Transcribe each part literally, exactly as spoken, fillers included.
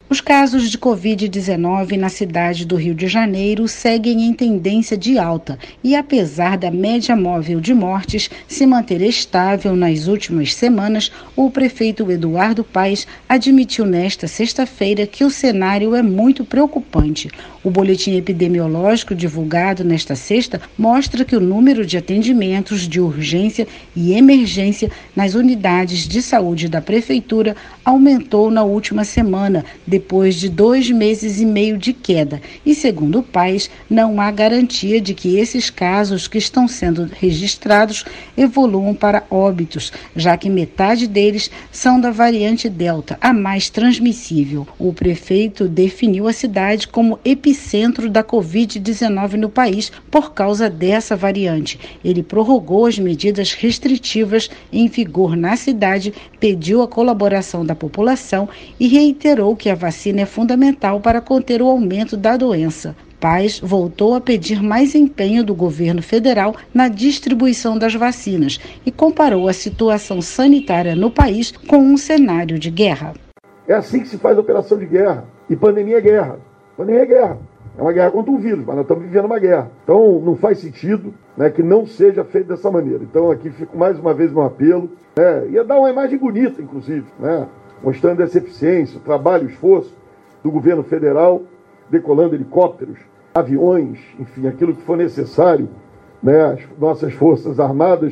Os casos de covid dezenove na cidade do Rio de Janeiro seguem em tendência de alta e, apesar da média móvel de mortes se manter estável nas últimas semanas, o prefeito Eduardo Paes admitiu nesta sexta-feira que o cenário é muito preocupante. O boletim epidemiológico divulgado nesta sexta mostra que o número de atendimentos de urgência e emergência nas unidades de saúde da prefeitura aumentou na última semana, depois de dois meses e meio de queda. E, segundo o Paes, não há garantia de que esses casos que estão sendo registrados evoluam para óbitos, já que metade deles são da variante Delta, a mais transmissível. O prefeito definiu a cidade como epicentro da covid dezenove no país por causa dessa variante. Ele prorrogou as medidas restritivas em vigor na cidade, pediu a colaboração da população e reiterou que a vacina é fundamental para conter o aumento da doença. Paes voltou a pedir mais empenho do governo federal na distribuição das vacinas e comparou a situação sanitária no país com um cenário de guerra. É assim que se faz operação de guerra. E pandemia é guerra. Pandemia é guerra. É uma guerra contra um vírus, mas nós estamos vivendo uma guerra. Então não faz sentido, né, que não seja feito dessa maneira. Então aqui fico mais uma vez no apelo. Né, ia dar uma imagem bonita, inclusive, né, mostrando essa eficiência, o trabalho, o esforço do governo federal, decolando helicópteros, aviões, enfim, aquilo que for necessário, né, as nossas forças armadas,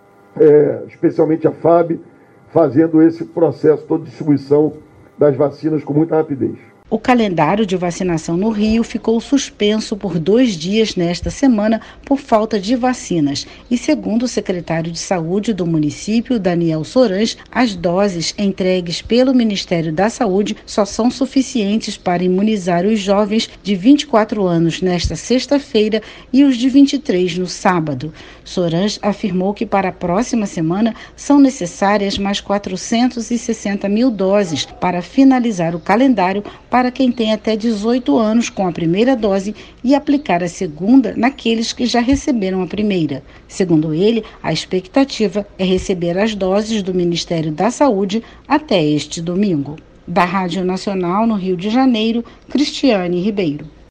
é, especialmente a F A B, fazendo esse processo todo de distribuição das vacinas com muita rapidez. O calendário de vacinação no Rio ficou suspenso por dois dias nesta semana por falta de vacinas. E, segundo o secretário de Saúde do município, Daniel Sorães, as doses entregues pelo Ministério da Saúde só são suficientes para imunizar os jovens de vinte e quatro anos nesta sexta-feira e os de vinte e três no sábado. Sorães afirmou que para a próxima semana são necessárias mais quatrocentos e sessenta mil doses para finalizar o calendário para quem tem até dezoito anos com a primeira dose e aplicar a segunda naqueles que já receberam a primeira. Segundo ele, a expectativa é receber as doses do Ministério da Saúde até este domingo. Da Rádio Nacional no Rio de Janeiro, Cristiane Ribeiro.